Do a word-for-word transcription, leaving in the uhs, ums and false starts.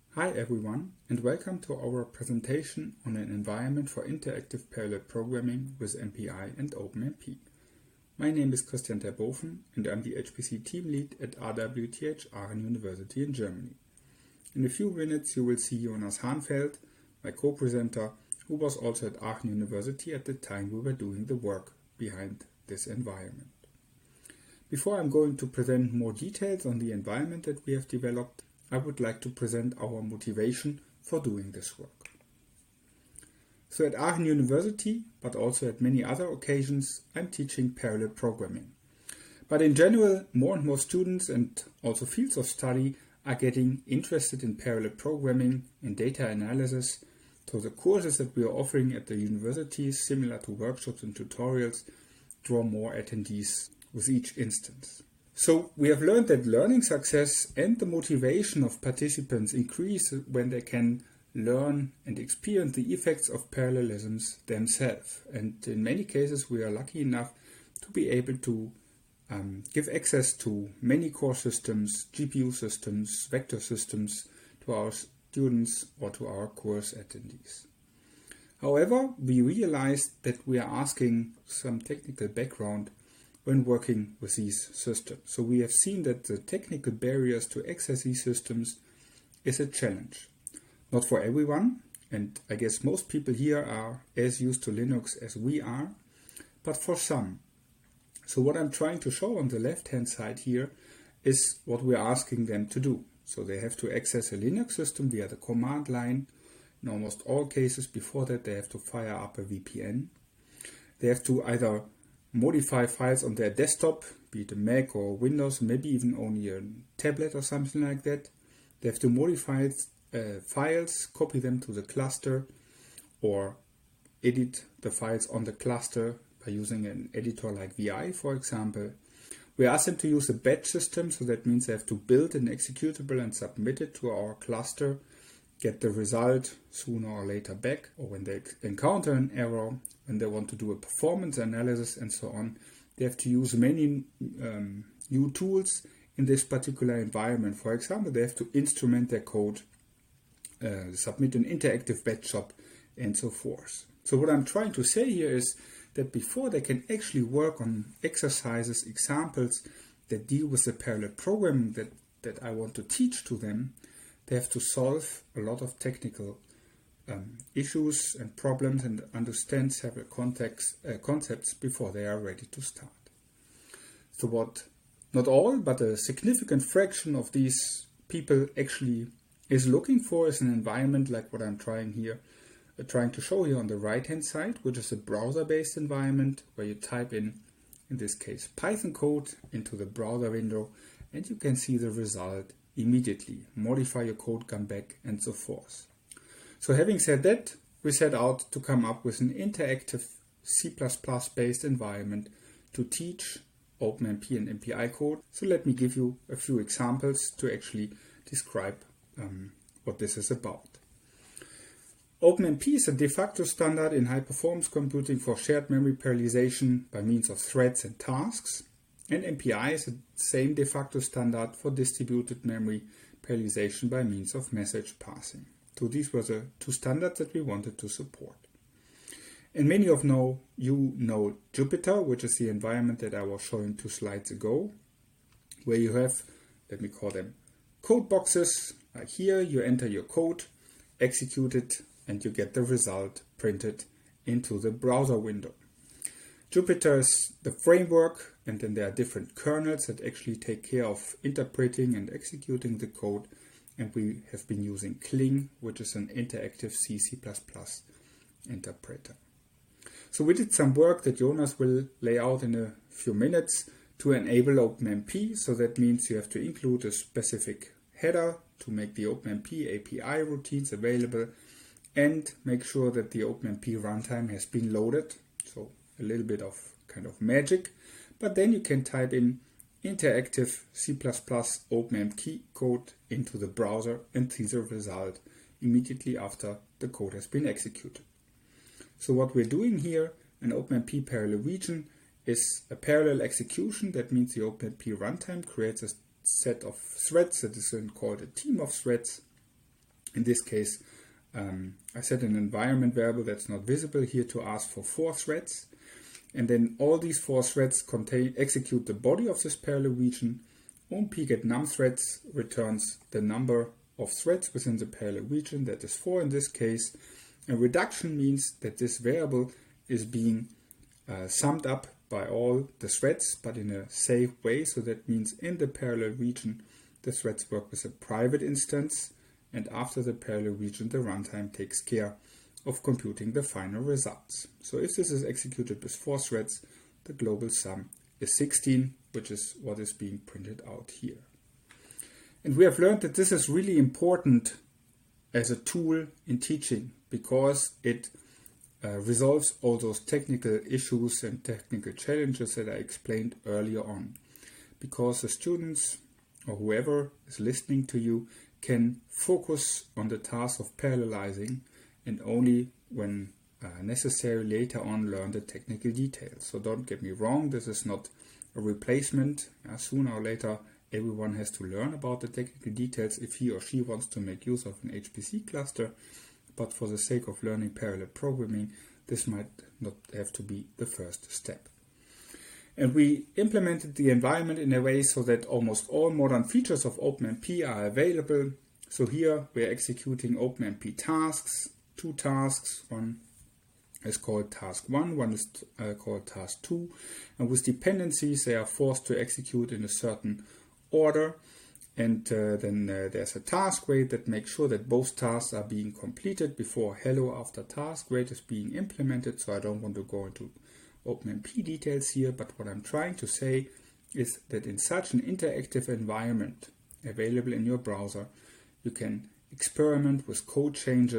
Hi everyone, and welcome to our presentation on an environment for interactive parallel programming with M P I and OpenMP. My name is Christian Terboven and I'm the H P C team lead at R W T H Aachen University in Germany. In a few minutes you will see Jonas Hahnfeld, my co-presenter, who was also at Aachen University at the time we were doing the work behind this environment. Before I'm going to present more details on the environment that we have developed, I would like to present our motivation for doing this work. So at Aachen University, but also at many other occasions, I'm teaching parallel programming. But in general, more and more students and also fields of study are getting interested in parallel programming and data analysis. So the courses that we are offering at the universities, similar to workshops and tutorials, draw more attendees with each instance. So we have learned that learning success and the motivation of participants increase when they can learn and experience the effects of parallelisms themselves. And in many cases we are lucky enough to be able to um, give access to many core systems, G P U systems, vector systems to our students or to our course attendees. However, we realized that we are asking some technical background when working with these systems. So we have seen that the technical barriers to access these systems is a challenge. Not for everyone, and I guess most people here are as used to Linux as we are, but for some. So what I'm trying to show on the left hand side here is what we're asking them to do. So they have to access a Linux system via the command line. In almost all cases before that they have to fire up a V P N. They have to either modify files on their desktop, be it a Mac or Windows, maybe even only a tablet or something like that. They have to modify uh, files, copy them to the cluster, or edit the files on the cluster by using an editor like V I, for example. We ask them to use a batch system, so that means they have to build an executable and submit it to our cluster, get the result sooner or later back, or when they encounter an error, when they want to do a performance analysis and so on, they have to use many um, new tools in this particular environment. For example, they have to instrument their code, uh, submit an interactive batch job, and so forth. So what I'm trying to say here is that before they can actually work on exercises, examples that deal with the parallel programming that, that I want to teach to them, they have to solve a lot of technical um, issues and problems and understand several context, uh, concepts before they are ready to start. So what not all, but a significant fraction of these people actually is looking for is an environment like what I'm trying here, uh, trying to show here on the right hand side, which is a browser-based environment where you type in, in this case, Python code into the browser window and you can see the result immediately, modify your code, come back, and so forth. So having said that, we set out to come up with an interactive C plus plus based environment to teach OpenMP and M P I code. So let me give you a few examples to actually describe um, what this is about. OpenMP is a de facto standard in high performance computing for shared memory parallelization by means of threads and tasks. And M P I is the same de facto standard for distributed memory parallelization by means of message passing. So these were the two standards that we wanted to support. And many of know, you know Jupyter, which is the environment that I was showing two slides ago, where you have, let me call them, code boxes. Like here, you enter your code, execute it, and you get the result printed into the browser window. Jupyter is the framework, and then there are different kernels that actually take care of interpreting and executing the code. And we have been using Kling, which is an interactive C, C plus plus interpreter. So we did some work that Jonas will lay out in a few minutes to enable OpenMP. So that means you have to include a specific header to make the OpenMP A P I routines available and make sure that the OpenMP runtime has been loaded. So a little bit of kind of magic, but then you can type in interactive C plus plus OpenMP code into the browser and see the result immediately after the code has been executed. So what we're doing here in OpenMP parallel region is a parallel execution. That means the OpenMP runtime creates a set of threads that is then called a team of threads, In this case, um, I set an environment variable that's not visible here to ask for four threads. And then all these four threads contain execute the body of this parallel region. OpenMP get num threads returns the number of threads within the parallel region, that is four in this case. And reduction means that this variable is being uh, summed up by all the threads, but in a safe way. So that means in the parallel region, the threads work with a private instance, and after the parallel region, the runtime takes care of computing the final results. So if this is executed with four threads, the global sum is sixteen, which is what is being printed out here. And we have learned that this is really important as a tool in teaching, because it uh, resolves all those technical issues and technical challenges that I explained earlier on. Because the students or whoever is listening to you can focus on the task of parallelizing, and only when uh, necessary later on learn the technical details. So don't get me wrong, this is not a replacement. Uh, sooner or later everyone has to learn about the technical details if he or she wants to make use of an H P C cluster, but for the sake of learning parallel programming, this might not have to be the first step. And we implemented the environment in a way so that almost all modern features of OpenMP are available. So here we're executing OpenMP tasks, two tasks. One is called task one, one is uh, called task two. And with dependencies, they are forced to execute in a certain order. And uh, then uh, there's a task wait that makes sure that both tasks are being completed before hello after task wait is being implemented. So I don't want to go into OpenMP details here, but what I'm trying to say is that in such an interactive environment available in your browser, you can experiment with code changes